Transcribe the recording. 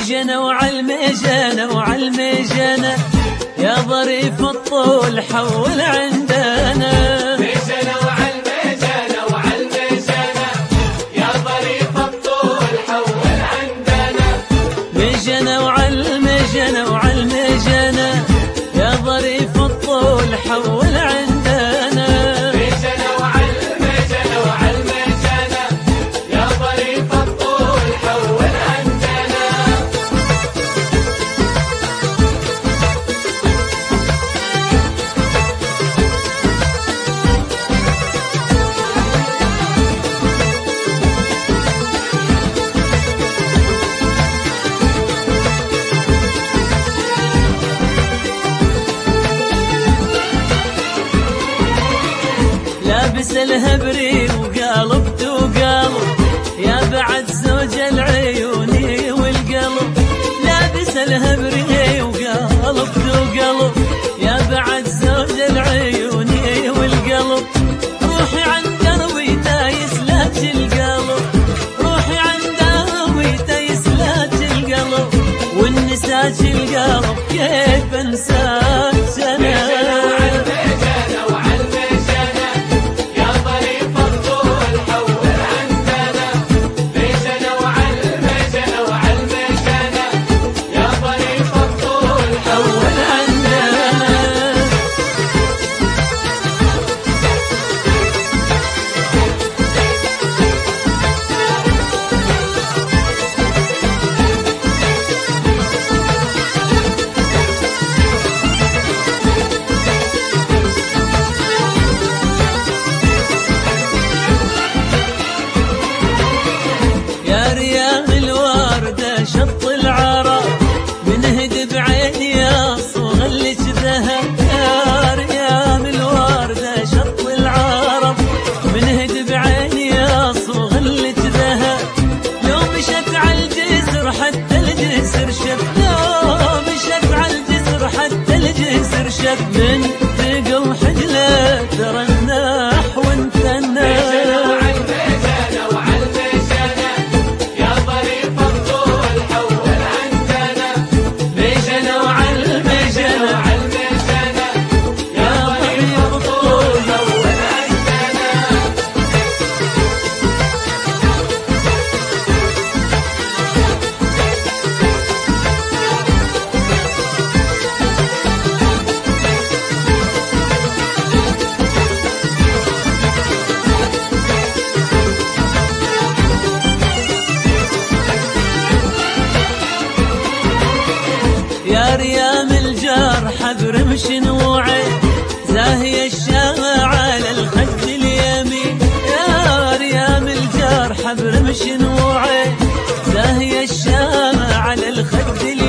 مجنى وعالمجنى وعالمجنى يا ظريف الطول حول عندنا. مجنى وعالمجنى وعالمجنى يا ظريف الطول حول عندنا. مجنى وعالمجنى وعالمجنى يا ظريف الطول حول عندنا. مجنى وعالمجنى وعالمجنى يا ظريف الطول حول عندنا. لابس الهبري وقالب وقالب يا بعد زوج العيوني والقلب. لابس الهبري وقالب وقالب يا بعد زوج العيوني والقلب. روحي عن دربي تايس لك القلب، روحي عن دربي تايس لك القلب. والنساج القلب كيف انساك انا. شط العرب منهد بعيني يا صغلك ذهب. يا ريام الوردة شط العرب منهد بعيني يا صغلك ذهب. لو مشت على الجسر حتى الجسر شب، لو مشت على الجسر حتى الجسر شب. من ثقل حجله ترى الناح وانت الناح. يا ريام الجرح برمش نوعي زاهي الشمع على الخد اليمين. يا ريام الجرح برمش نوعي زاهي الشمع على الخد اليمين.